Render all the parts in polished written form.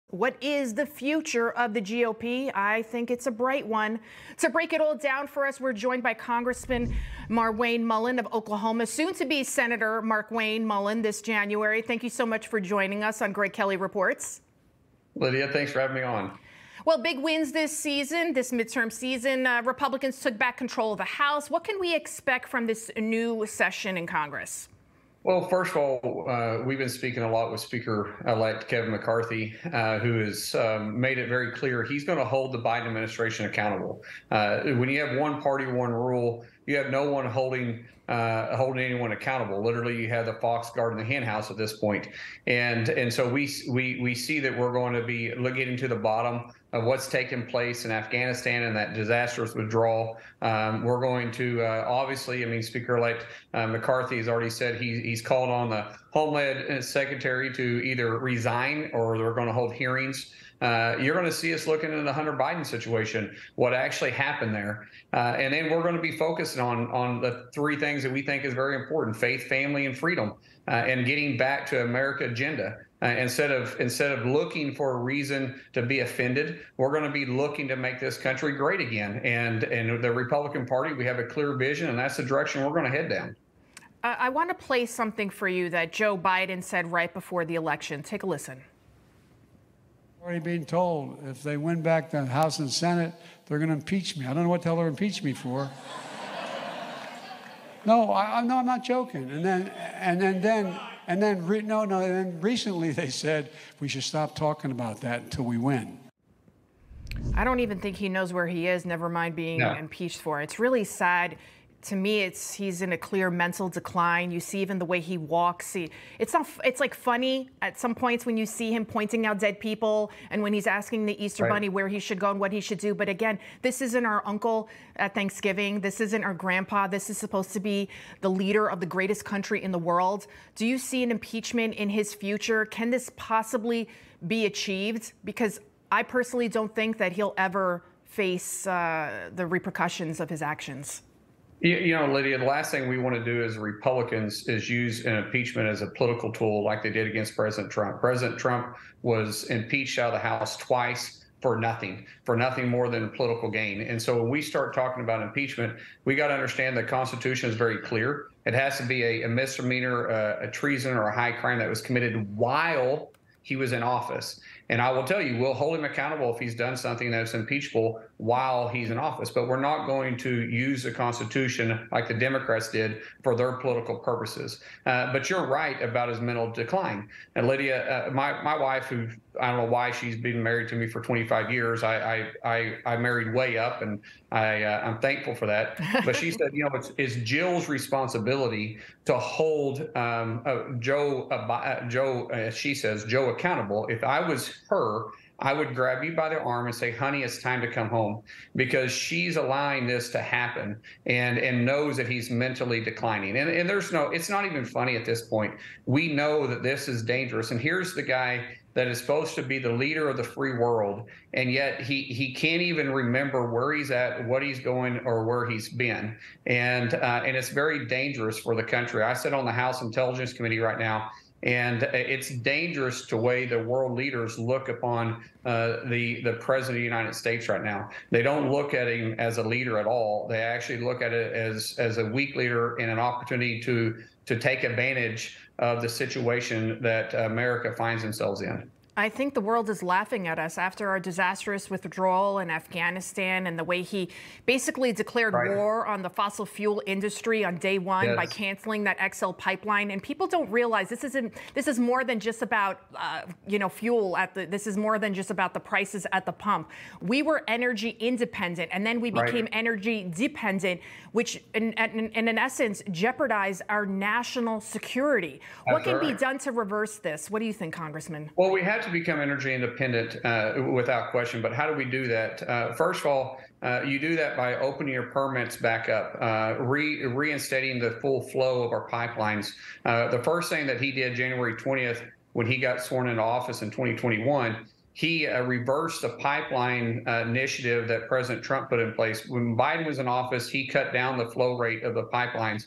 What is the future of the GOP? I think it's a bright one. To break it all down for us, we're joined by Congressman Markwayne Mullin of Oklahoma, soon to be Senator Markwayne Mullin this January. Thank you so much for joining us on Greg Kelly Reports. Lydia, thanks for having me on. Well, big wins this season, this midterm season. Republicans took back control of the House. What can we expect from this new session in Congress? Well, first of all, we've been speaking a lot with Speaker-elect Kevin McCarthy, who has made it very clear he's going to hold the Biden administration accountable. When you have one party, one rule, you have no one holding anyone accountable. Literally, you have the fox guarding the hen house at this point. And so we see that we're going to be getting to the bottom of what's taken place in Afghanistan and that disastrous withdrawal. We're going to obviously, I mean, Speaker-elect McCarthy has already said he's called on the Homeland Secretary to either resign or they're going to hold hearings. You're going to see us looking at the Hunter Biden situation, what actually happened there. And then we're going to be focusing on the three things that we think is very important: faith, family, and freedom, and getting back to America agenda. Instead of looking for a reason to be offended, we're going to be looking to make this country great again. And the Republican Party, we have a clear vision, and that's the direction we're going to head down. I want to play something for you that Joe Biden said right before the election. Take a listen. Already being told if they win back the House and Senate, they're going to impeach me. I don't know what the hell they're impeach me for. No, I'm not joking. And then recently they said we should stop talking about that until we win. I don't even think he knows where he is, never mind being impeached for it. It's really sad. To me, he's in a clear mental decline. You see even the way he walks. It's like funny at some points when you see him pointing out dead people and when he's asking the Easter Bunny where he should go and what he should do. But again, this isn't our uncle at Thanksgiving. This isn't our grandpa. This is supposed to be the leader of the greatest country in the world. Do you see an impeachment in his future? Can this possibly be achieved? Because I personally don't think that he'll ever face the repercussions of his actions. You know, Lydia, the last thing we want to do as Republicans is use an impeachment as a political tool like they did against President Trump. President Trump was impeached out of the House twice for nothing more than political gain. And so when we start talking about impeachment, we got to understand the Constitution is very clear. It has to be a misdemeanor, a treason, or a high crime that was committed while he was in office. And I will tell you, we'll hold him accountable if he's done something that's impeachable while he's in office. But we're not going to use the Constitution like the Democrats did for their political purposes. But you're right about his mental decline. And Lydia, my wife, who I don't know why she's been married to me for 25 years. I married way up, and I'm thankful for that. But she said, you know, it's Jill's responsibility to hold she says, Joe accountable. If I was her, I would grab you by the arm and say, honey, it's time to come home, because she's allowing this to happen and knows that he's mentally declining. And it's not even funny at this point. We know that this is dangerous. And here's the guy that is supposed to be the leader of the free world, and yet he can't even remember where he's at, what he's going, or where he's been. And it's very dangerous for the country. I sit on the House Intelligence Committee right now, and it's dangerous the way the world leaders look upon the president of the United States right now. They don't look at him as a leader at all. They actually look at it as a weak leader and an opportunity to take advantage of the situation that America finds themselves in. I think the world is laughing at us after our disastrous withdrawal in Afghanistan and the way he basically declared war on the fossil fuel industry on day one by canceling that XL pipeline. And people don't realize this is more than just about fuel this is more than just about the prices at the pump. We were energy independent, and then we became energy dependent, which in essence jeopardized our national security. What can be done to reverse this? What do you think, Congressman? Well, we have to become energy independent without question. But how do we do that? First of all, you do that by opening your permits back up, reinstating the full flow of our pipelines. The first thing that he did January 20th, when he got sworn into office in 2021, he reversed the pipeline initiative that President Trump put in place. When Biden was in office, he cut down the flow rate of the pipelines.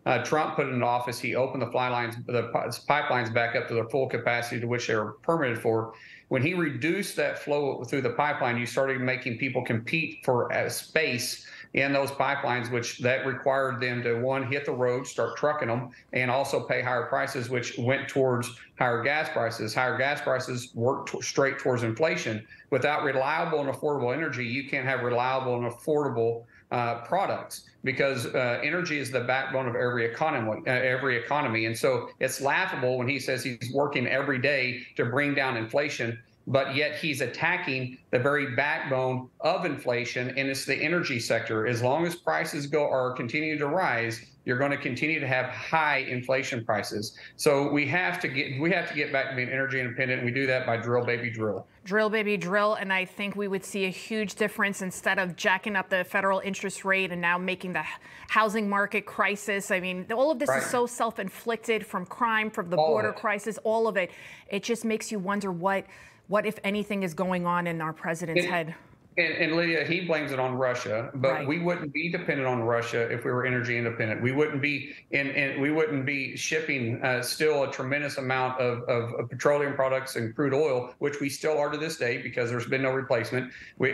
Trump put into office, he opened the pipelines back up to their full capacity to which they were permitted for. When he reduced that flow through the pipeline, you started making people compete for space in those pipelines, which that required them to, one, hit the road, start trucking them, and also pay higher prices, which went towards higher gas prices. Higher gas prices work straight towards inflation. Without reliable and affordable energy, you can't have reliable and affordable products, because energy is the backbone of every economy. And so it's laughable when he says he's working every day to bring down inflation, but yet he's attacking the very backbone of inflation, and it's the energy sector. As long as prices continue to rise, you're going to continue to have high inflation prices. So we have to get back to being energy independent, and we do that by drill, baby, drill. Drill, baby, drill. And I think we would see a huge difference instead of jacking up the federal interest rate and now making the housing market crisis. I mean, all of this is so self-inflicted, from crime, from the border crisis, all of it. It just makes you wonder what, if anything, is going on in our president's head. And Lydia, he blames it on Russia, but we wouldn't be dependent on Russia if we were energy independent. We wouldn't be we wouldn't be shipping still a tremendous amount of petroleum products and crude oil, which we still are to this day, because there's been no replacement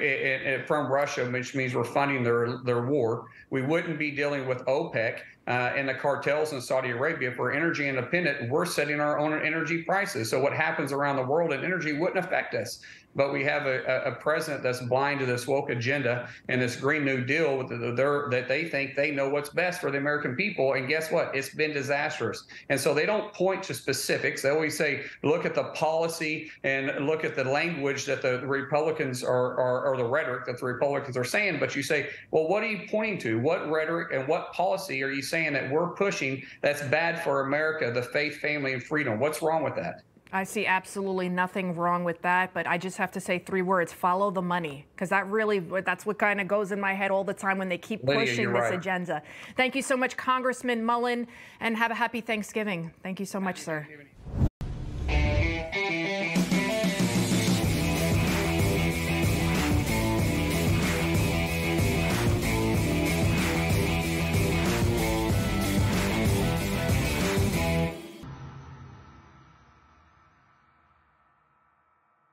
from Russia, which means we're funding their war. We wouldn't be dealing with OPEC and the cartels in Saudi Arabia. If we're energy independent, we're setting our own energy prices. So what happens around the world in energy wouldn't affect us. But we have a president that's blind to this woke agenda and this Green New Deal that they think they know what's best for the American people. And guess what? It's been disastrous. And so they don't point to specifics. They always say, look at the policy and look at the language that the Republicans or the rhetoric that the Republicans are saying. But you say, well, what are you pointing to? What rhetoric and what policy are you saying that we're pushing that's bad for America, the faith, family, and freedom? What's wrong with that? I see absolutely nothing wrong with that, but I just have to say 3 words: follow the money, because that's what kind of goes in my head all the time when they keep pushing this agenda. Thank you so much, Congressman Mullen, and have a happy Thanksgiving. Thank you so much, sir.